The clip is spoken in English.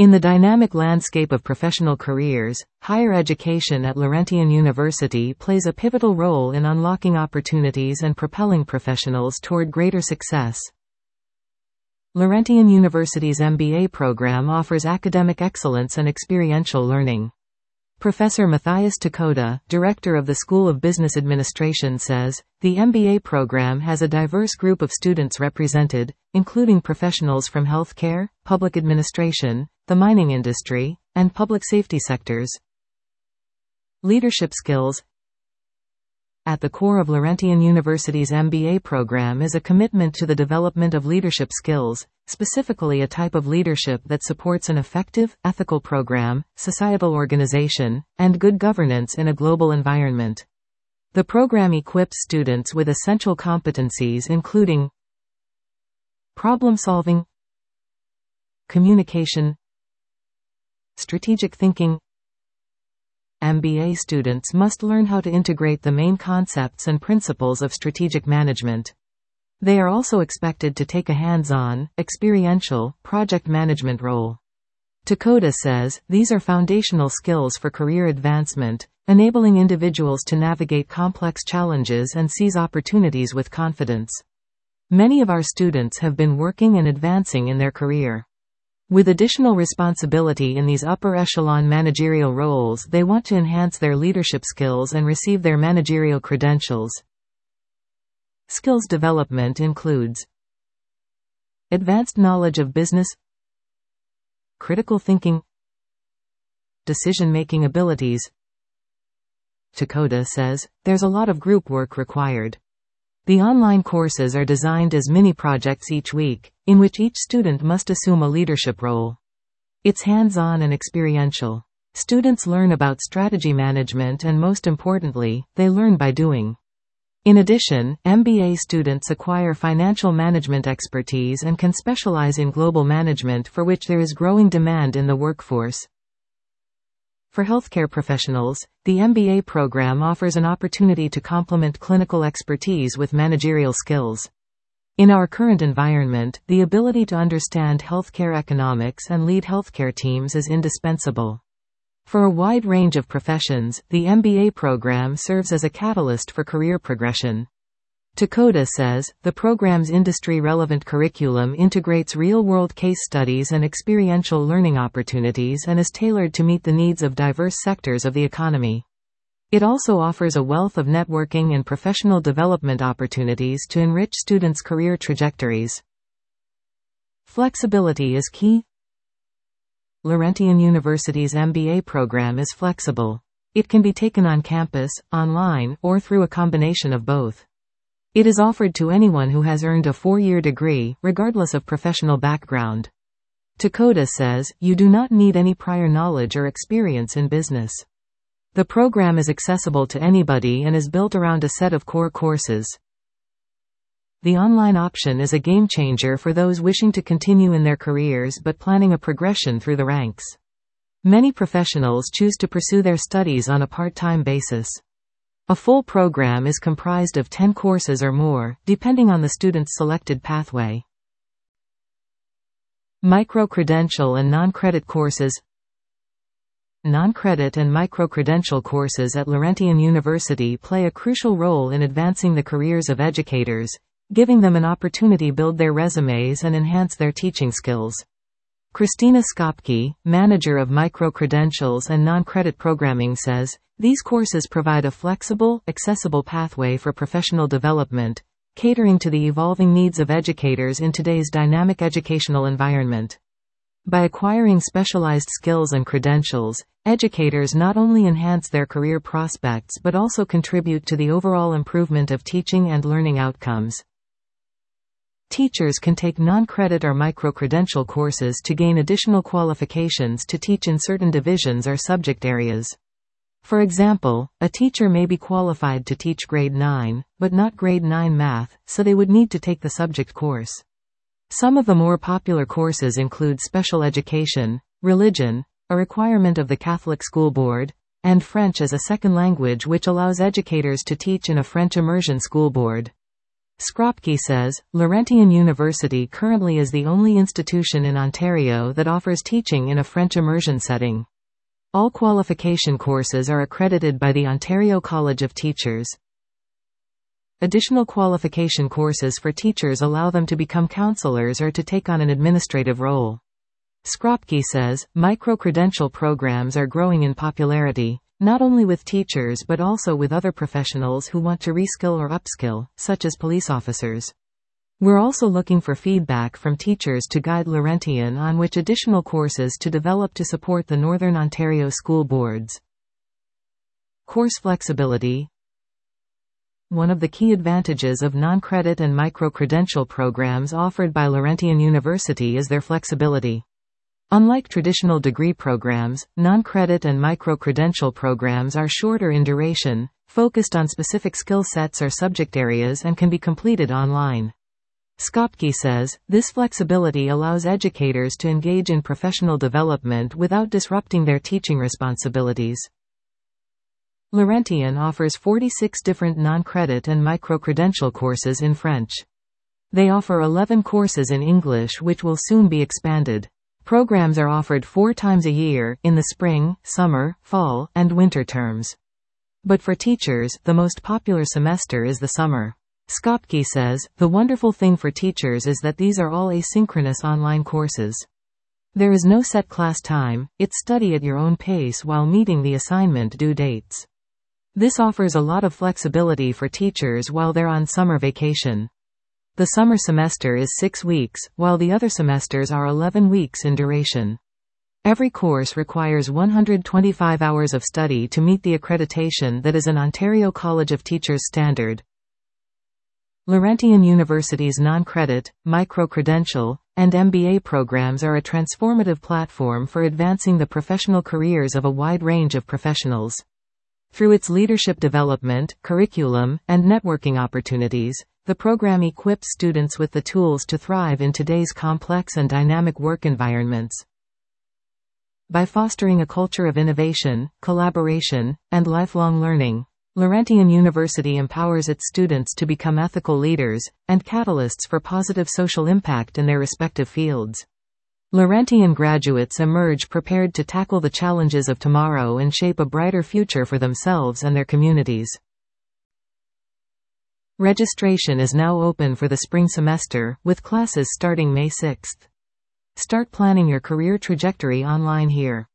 In the dynamic landscape of professional careers, higher education at Laurentian University plays a pivotal role in unlocking opportunities and propelling professionals toward greater success. Laurentian University's MBA program offers academic excellence and experiential learning. Professor Matthias Takoda, director of the School of Business Administration, says, the MBA program has a diverse group of students represented, including professionals from healthcare, public administration, the mining industry, and public safety sectors. Leadership skills. At the core of Laurentian University's MBA program is a commitment to the development of leadership skills, specifically a type of leadership that supports an effective, ethical program, societal organization, and good governance in a global environment. The program equips students with essential competencies including problem-solving, communication, strategic thinking. MBA students must learn how to integrate the main concepts and principles of strategic management. They are also expected to take a hands-on, experiential, project management role. Takoda says, these are foundational skills for career advancement, enabling individuals to navigate complex challenges and seize opportunities with confidence. Many of our students have been working and advancing in their career. With additional responsibility in these upper echelon managerial roles, they want to enhance their leadership skills and receive their managerial credentials. Skills development includes advanced knowledge of business, critical thinking, decision-making abilities. Takoda says, there's a lot of group work required. The online courses are designed as mini-projects each week, in which each student must assume a leadership role. It's hands-on and experiential. Students learn about strategy management and most importantly, they learn by doing. In addition, MBA students acquire financial management expertise and can specialize in global management, for which there is growing demand in the workforce. For healthcare professionals, the MBA program offers an opportunity to complement clinical expertise with managerial skills. In our current environment, the ability to understand healthcare economics and lead healthcare teams is indispensable. For a wide range of professions, the MBA program serves as a catalyst for career progression. Takoda says, the program's industry-relevant curriculum integrates real-world case studies and experiential learning opportunities and is tailored to meet the needs of diverse sectors of the economy. It also offers a wealth of networking and professional development opportunities to enrich students' career trajectories. Flexibility is key. Laurentian University's MBA program is flexible. It can be taken on campus, online, or through a combination of both. It is offered to anyone who has earned a 4-year degree, regardless of professional background. Takoda says, you do not need any prior knowledge or experience in business. The program is accessible to anybody and is built around a set of core courses. The online option is a game changer for those wishing to continue in their careers but planning a progression through the ranks. Many professionals choose to pursue their studies on a part-time basis. A full program is comprised of 10 courses or more, depending on the student's selected pathway. Micro-credential and non-credit courses. Non-credit and micro-credential courses at Laurentian University play a crucial role in advancing the careers of educators, giving them an opportunity to build their resumes and enhance their teaching skills. Christina Skopke, manager of micro-credentials and non-credit programming, says, these courses provide a flexible, accessible pathway for professional development, catering to the evolving needs of educators in today's dynamic educational environment. By acquiring specialized skills and credentials, educators not only enhance their career prospects but also contribute to the overall improvement of teaching and learning outcomes. Teachers can take non-credit or micro-credential courses to gain additional qualifications to teach in certain divisions or subject areas. For example, a teacher may be qualified to teach grade 9, but not grade 9 math, so they would need to take the subject course. Some of the more popular courses include special education, religion, a requirement of the Catholic School Board, and French as a second language, which allows educators to teach in a French immersion school board. Skropke says, Laurentian University currently is the only institution in Ontario that offers teaching in a French immersion setting. All qualification courses are accredited by the Ontario College of Teachers. Additional qualification courses for teachers allow them to become counselors or to take on an administrative role. Skropke says, micro-credential programs are growing in popularity, not only with teachers but also with other professionals who want to reskill or upskill, such as police officers. We're also looking for feedback from teachers to guide Laurentian on which additional courses to develop to support the Northern Ontario school boards. Course flexibility. One of the key advantages of non-credit and micro-credential programs offered by Laurentian University is their flexibility. Unlike traditional degree programs, non-credit and micro-credential programs are shorter in duration, focused on specific skill sets or subject areas and can be completed online. Skropke says, this flexibility allows educators to engage in professional development without disrupting their teaching responsibilities. Laurentian offers 46 different non-credit and micro-credential courses in French. They offer 11 courses in English which will soon be expanded. Programs are offered 4 times a year, in the spring, summer, fall, and winter terms. But for teachers, the most popular semester is the summer. Skropke says, the wonderful thing for teachers is that these are all asynchronous online courses. There is no set class time, it's study at your own pace while meeting the assignment due dates. This offers a lot of flexibility for teachers while they're on summer vacation. The summer semester is 6 weeks, while the other semesters are 11 weeks in duration. Every course requires 125 hours of study to meet the accreditation that is an Ontario College of Teachers standard. Laurentian University's non-credit, micro-credential, and MBA programs are a transformative platform for advancing the professional careers of a wide range of professionals. Through its leadership development, curriculum, and networking opportunities, the program equips students with the tools to thrive in today's complex and dynamic work environments. By fostering a culture of innovation, collaboration, and lifelong learning, Laurentian University empowers its students to become ethical leaders and catalysts for positive social impact in their respective fields. Laurentian graduates emerge prepared to tackle the challenges of tomorrow and shape a brighter future for themselves and their communities. Registration is now open for the spring semester, with classes starting May 6. Start planning your career trajectory online here.